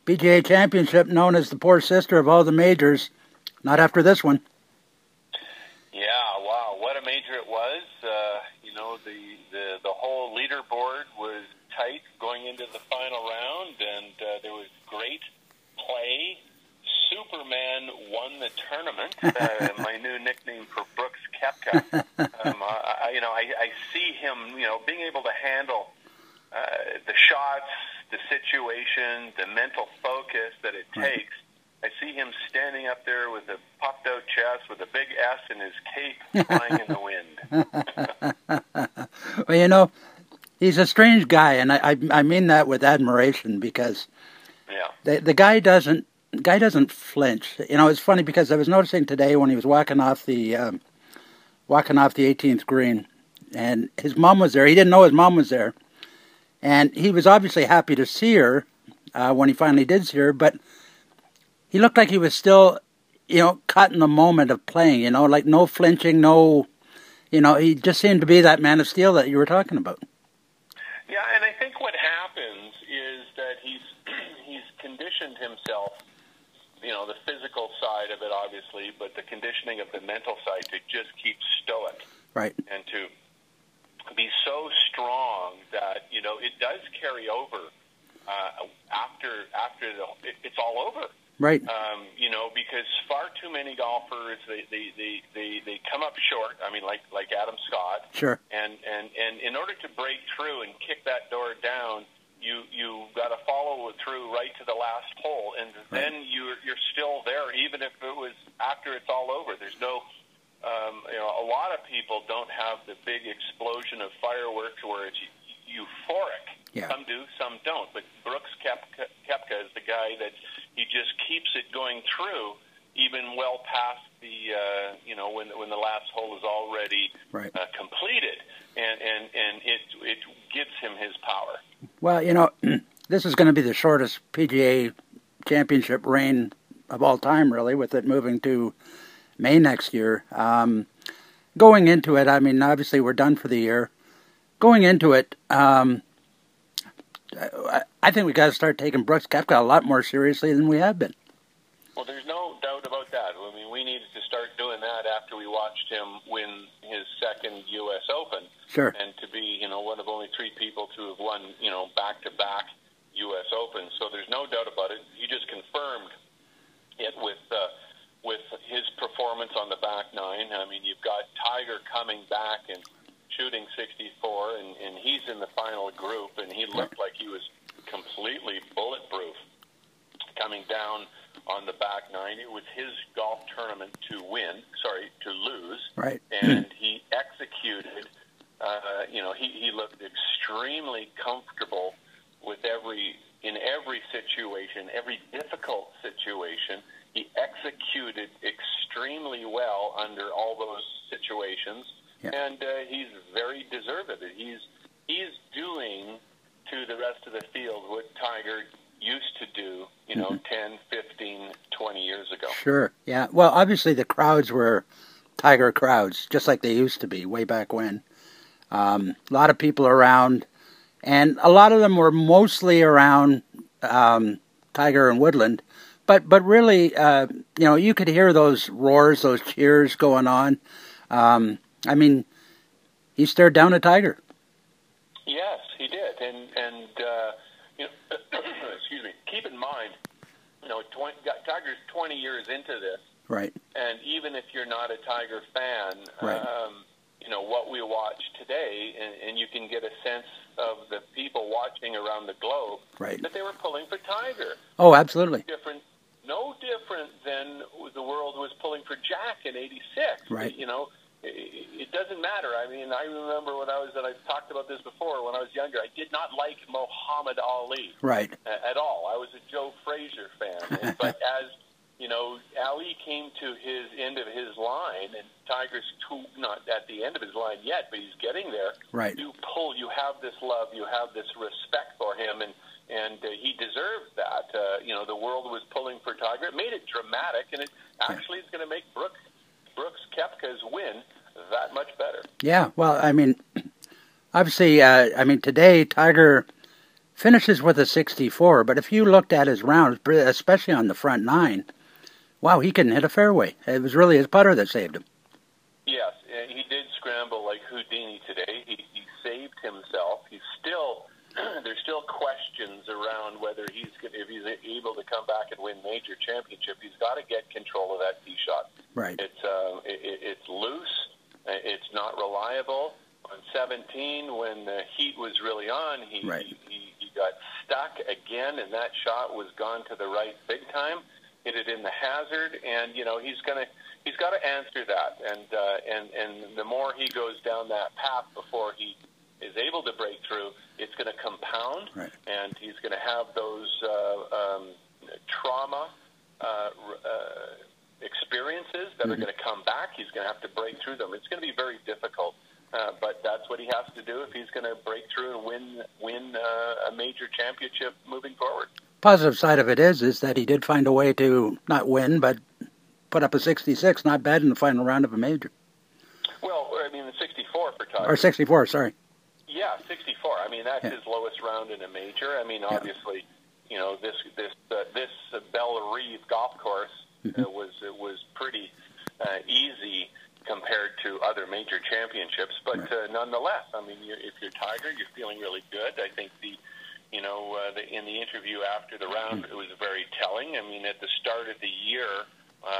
PGA Championship known as the poor sister of all the majors. Not after this one. Yeah, wow, what a major it was. The whole leaderboard was tight going into the final round, and there was great play. Superman won the tournament. My new nickname for Brooks Koepka. I see him, being able to handle the shots, the situation, the mental focus that it takes. I see him standing up there with a puffed out chest with a big S in his cape flying in the wind. Well, he's a strange guy, and I mean that with admiration because the guy doesn't flinch. It's funny because I was noticing today when he was walking off the 18th green, and his mom was there. He didn't know his mom was there, and he was obviously happy to see her when he finally did see her, but he looked like he was still, caught in the moment of playing, like no flinching, he just seemed to be that man of steel that you were talking about. Yeah, and I think what happens is that he's conditioned himself, the physical side of it obviously, but the conditioning of the mental side to just keep stoic. Right. And to be so strong that, it does carry over after it's all over. Right. Because far too many golfers they come up short. I mean, like Adam Scott. Sure. And in order to break through and kick that door down, you got to follow it through right to the last hole, and then you're still there, even if it was after it's all over. There's no. A lot of people don't have the big explosion of fireworks where it's euphoric. Yeah. Some do, some don't. But Brooks Koepka is the guy that he just keeps it going through, even well past the when the last hole is already completed, and it gives him his power. Well, this is going to be the shortest PGA Championship reign of all time, really, with it moving to May next year. Going into it, I mean, obviously we're done for the year. Going into it, I think we got to start taking Brooks Koepka a lot more seriously than we have been. Well, there's no doubt about that. I mean, we needed to start doing that after we watched him win his second U.S. Open. Sure. And to be, one of only 3 people to have won, back-to-back U.S. Opens. So there's no doubt about it. He just confirmed it with his performance on the back nine. I mean, you've got Tiger coming back and shooting 64, and he's in the final group, and he looked like he was completely bulletproof coming down on the back nine. It was his golf tournament to lose. Right. And he executed, he looked extremely comfortable with in every situation, every difficult situation. He executed extremely well under all those situations. Yeah. And he's very deserved of it. He's doing to the rest of the field what Tiger used to do, 10, 15, 20 years ago. Sure, yeah. Well, obviously the crowds were Tiger crowds, just like they used to be way back when. A lot of people around, and a lot of them were mostly around Tiger and Woodland. But really, you could hear those roars, those cheers going on. I mean, he stared down at Tiger. Yes, he did, and excuse me. Keep in mind, Tiger's 20 years into this, right? And even if you're not a Tiger fan, right. What we watch today, and you can get a sense of the people watching around the globe, right. that they were pulling for Tiger. Oh, absolutely. No different than the world was pulling for Jack in '86. Right. It doesn't matter. I mean, I remember and I've talked about this before, when I was younger, I did not like Muhammad Ali. Right. At all. I was a Joe Frazier fan. But as, Ali came to his end of his line, and Tiger's not at the end of his line yet, but he's getting there. Right. You have this love, you have this respect for him, and he deserves that. The world was pulling for Tiger. It made it dramatic, and it actually is going to make Brooks Koepka's win that much better. Yeah, well, I mean, obviously, today Tiger finishes with a 64, but if you looked at his rounds, especially on the front nine, wow, he couldn't hit a fairway. It was really his putter that saved him. Yes, and he did scramble like Houdini today. He saved himself. He's still there's still questions around whether if he's able to come back and win major championship. He's got to get control of that tee shot. Right. It's loose. It's not reliable. On 17, when the heat was really on, he got stuck again, and that shot was gone to the right big time. Hit it in the hazard, and he's got to answer that. And the more he goes down that path before he is able to break through, it's going to compound, right. And he's going to have those trauma experiences that are going to come back. He's going to have to break through them. It's going to be very difficult, but that's what he has to do if he's going to break through and win a major championship moving forward. Positive side of it is that he did find a way to not win, but put up a 66, not bad in the final round of a major. Well, I mean, the 64 for Tiger. Or 64, sorry. Yeah, 64. I mean, that's his lowest round in a major. I mean, obviously, this Belle-Rive golf course was pretty easy compared to other major championships. But nonetheless, I mean, if you're Tiger, you're feeling really good. I think in the interview after the round, it was very telling. I mean, at the start of the year,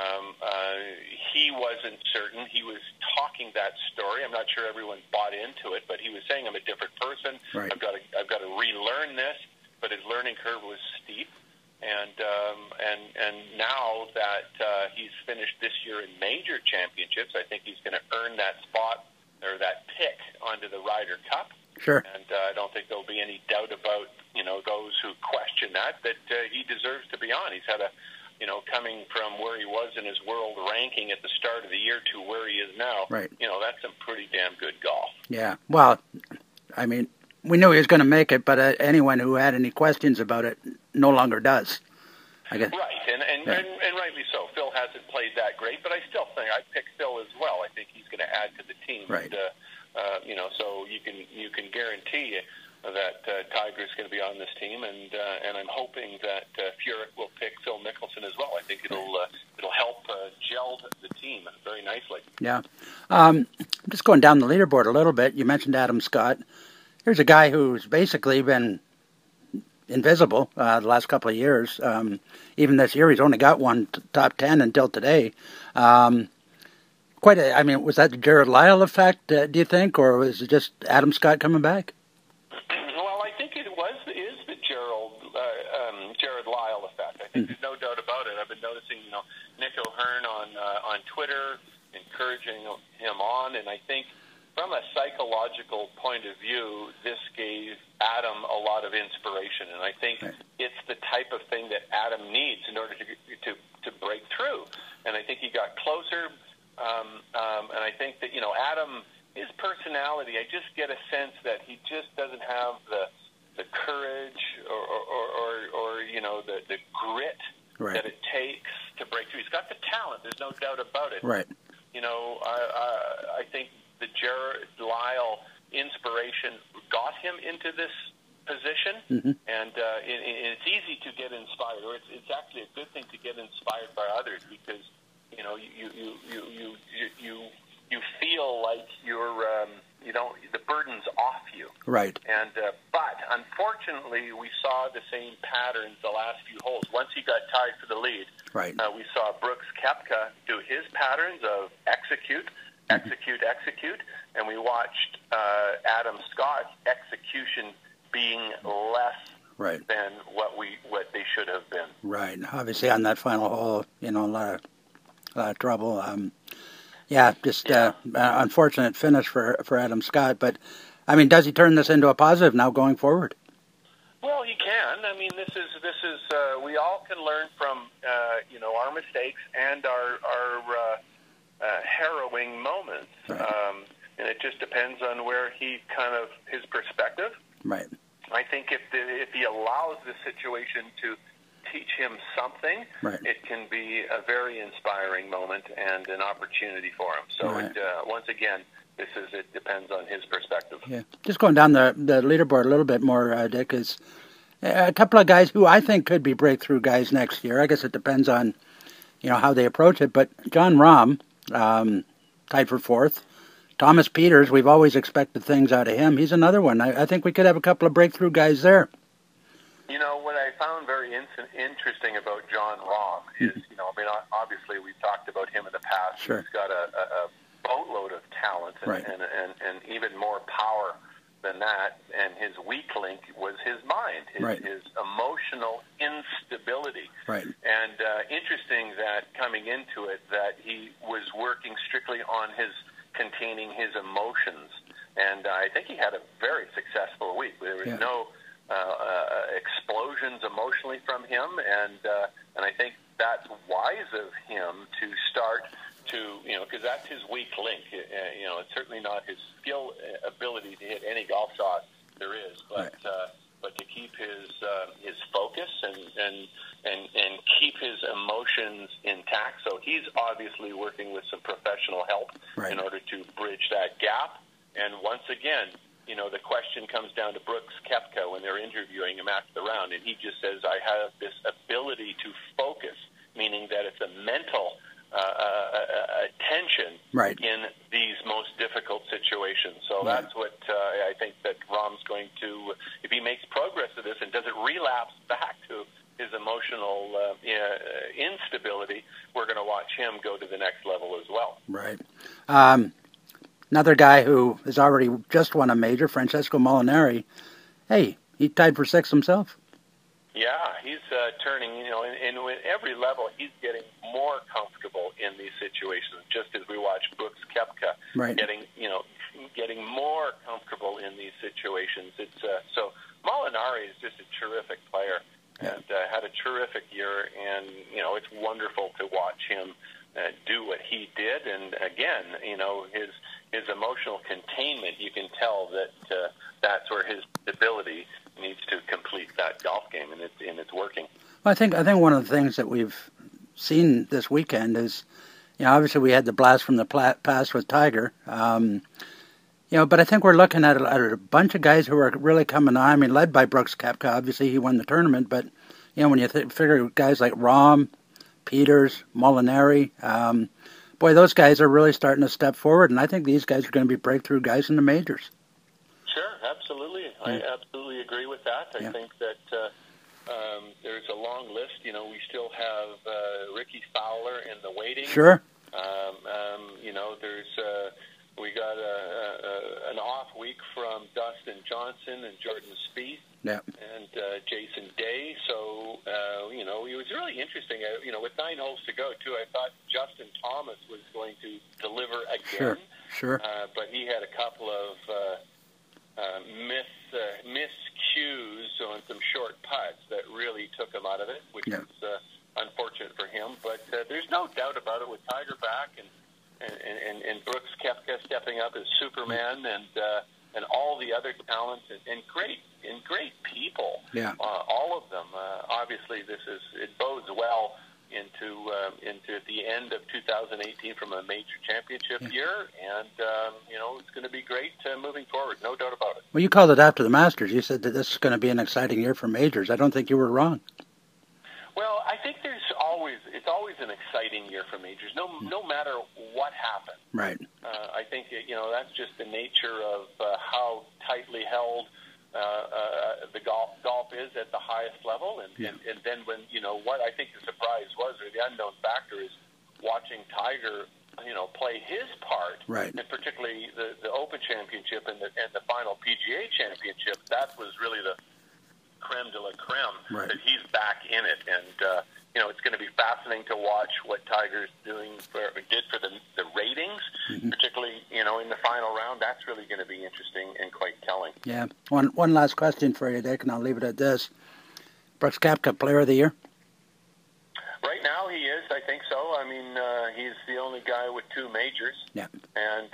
he wasn't certain. He was talking that story. I'm not sure everyone bought into it, but he was saying, I'm a different person. Right. I've got to relearn this. But his learning curve was steep. And now that he's finished this year in major championships, I think he's going to earn that spot or that pick onto the Ryder Cup. Sure. And I don't think there'll be any doubt about those who question that he deserves to be on. He's had coming from where he was in his world ranking at the start of the year to where he is now. Right. That's some pretty damn good golf. Yeah. Well, I mean, we knew he was going to make it, but anyone who had any questions about it no longer does. I guess. Right, and rightly so. Phil hasn't played that great, but I still think I'd pick Phil as well. I think he's going to add to the team. Right. And, so you can guarantee that Tiger's going to be on this team, and I'm hoping that Furyk will pick Phil Mickelson as well. I think it'll help gel the team very nicely. Yeah. Just going down the leaderboard a little bit, you mentioned Adam Scott. Here's a guy who's basically been invisible the last couple of years. Even this year, he's only got one top 10 until today. Was that the Jared Lyle effect, do you think, or was it just Adam Scott coming back? Well, I think it is the Jared Lyle effect. I think there's no doubt about it. I've been noticing, Nick O'Hearn on Twitter encouraging him on, and I think from a psychological point of view, this gave Adam a lot of inspiration, and I think it's the type of thing that Adam needs in order to break through. And I think he got closer, and I think that Adam, his personality, I just get a sense that he just doesn't have the courage or the grit that it takes to break through. He's got the talent. There's no doubt about it. Right. I think the Jared Lyle inspiration got him into this position, and it's easy to get inspired, or it's actually a good thing to get inspired by others, because you feel like the burden's off you. Right. And but unfortunately, we saw the same patterns the last few holes. Once he got tied for the lead, we saw Brooks Koepka do his patterns of execute, and we watched Adam Scott's execution being less than what they should have been. Right. Obviously, on that final hole, a lot of trouble. Unfortunate finish for Adam Scott. But I mean, does he turn this into a positive now going forward? Well, he can. I mean, this is we all can learn from our mistakes and our harrowing moments, and it just depends on where his perspective. Right. I think if he allows the situation to teach him something, it can be a very inspiring moment and an opportunity for him. So once again, it depends on his perspective. Yeah. Just going down the leaderboard a little bit more, Dick, is A couple of guys who I think could be breakthrough guys next year. I guess it depends on, how they approach it. But John Rahm, tied for fourth. Thomas Peters, we've always expected things out of him. He's another one. I think we could have a couple of breakthrough guys there. What I found very interesting about John Rahm is, obviously we've talked about him in the past. Sure. He's got a boatload of talent and, right. and even more power than that. And his weak link was his mind, right. his emotional instability. Right. And interesting that coming into it, that he was working strictly on containing his emotions. And I think he had a very successful week. There was no explosions emotionally from him, and I think that's wise of him to start to, because that's his weak link. It's certainly not his skill ability to hit any golf shot there is, but right. But to keep his focus and keep his emotions intact. So he's obviously working with some professional help right. in order to bridge that gap. And once again, the question comes down to Brooks Koepka when they're interviewing him after the round, and he just says, I have this ability to focus, meaning that it's a mental attention right. in these most difficult situations. So that's what I think that Rahm's going to, if he makes progress to this and doesn't relapse back to his emotional instability, we're going to watch him go to the next level as well. Right. Another guy who has already just won a major, Francesco Molinari. Hey, he tied for sixth himself. Yeah, he's turning, and with every level, he's getting more comfortable in these situations, just as we watch Brooks Koepka right. getting more comfortable in these situations. It's so Molinari is just a terrific player and had a terrific year, and, it's wonderful to watch him do what he did. And again, his emotional containment, you can tell that that's where his ability needs to complete that golf game, and it's working. Well, I think one of the things that we've seen this weekend is, obviously we had the blast from the past with Tiger, but I think we're looking at a bunch of guys who are really coming on. I mean, led by Brooks Koepka. Obviously, he won the tournament, but when you figure guys like Rahm, Peters, Molinari, boy, those guys are really starting to step forward, and I think these guys are going to be breakthrough guys in the majors. Sure, absolutely. I absolutely agree with that. I think that there's a long list. We still have Ricky Fowler in the waiting. Sure. There's we got an off week from Dustin Johnson and Jordan Spieth. Yeah. And Jason Day. So, it was really interesting. With 9 holes to go, too, I thought Justin Thomas was going to deliver again. Sure. But he had a couple of miscues on some short putts that really took him out of it, which was unfortunate for him. But there's no doubt about it with Tiger back and Brooks Koepka stepping up as Superman and all the other talents and great people. Yeah. All of them. Obviously, it bodes well into the end of 2018 from a major championship year, and it's going to be great moving forward. No doubt about it. Well, you called it after the Masters. You said that this is going to be an exciting year for majors. I don't think you were wrong. Well, I think it's always an exciting year for majors, no matter what happens. Right. I think that's just the nature of how tightly held the golf is at the highest level, and then when what I think the surprise was, or the unknown factor, is watching Tiger play his part, right. And particularly the Open Championship and the final PGA Championship. That was really the creme de la creme, right. That he's back in it, and it's going to be fascinating to watch what Tiger's did for the ratings, particularly in the final round. That's really going to be interesting and quite telling. Yeah. One last question for you, Dick, and I'll leave it at this. Brooks Koepka, Player of the Year? Right now, he is. I think so. I mean, he's the only guy with 2 majors. Yeah. And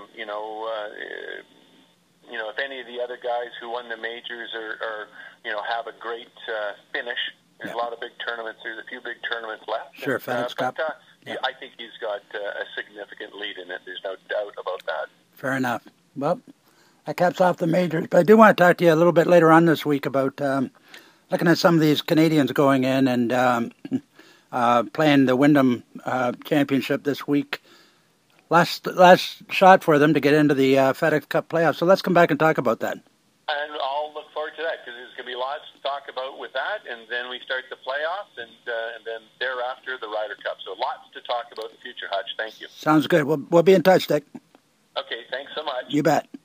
if any of the other guys who won the majors are have a great finish. There's a lot of big tournaments. There's a few big tournaments left. Sure, FedEx Cup. I think he's got a significant lead in it. There's no doubt about that. Fair enough. Well, that caps off the majors. But I do want to talk to you a little bit later on this week about looking at some of these Canadians going in and playing the Wyndham Championship this week. Last shot for them to get into the FedEx Cup playoffs. So let's come back and talk about that. And I'll look forward to that, because there's going to be lots to talk about with that, and then we start the playoffs, and then thereafter the Ryder Cup. So lots to talk about in the future, Hutch. Thank you. Sounds good. We'll be in touch, Dick. Okay, thanks so much. You bet.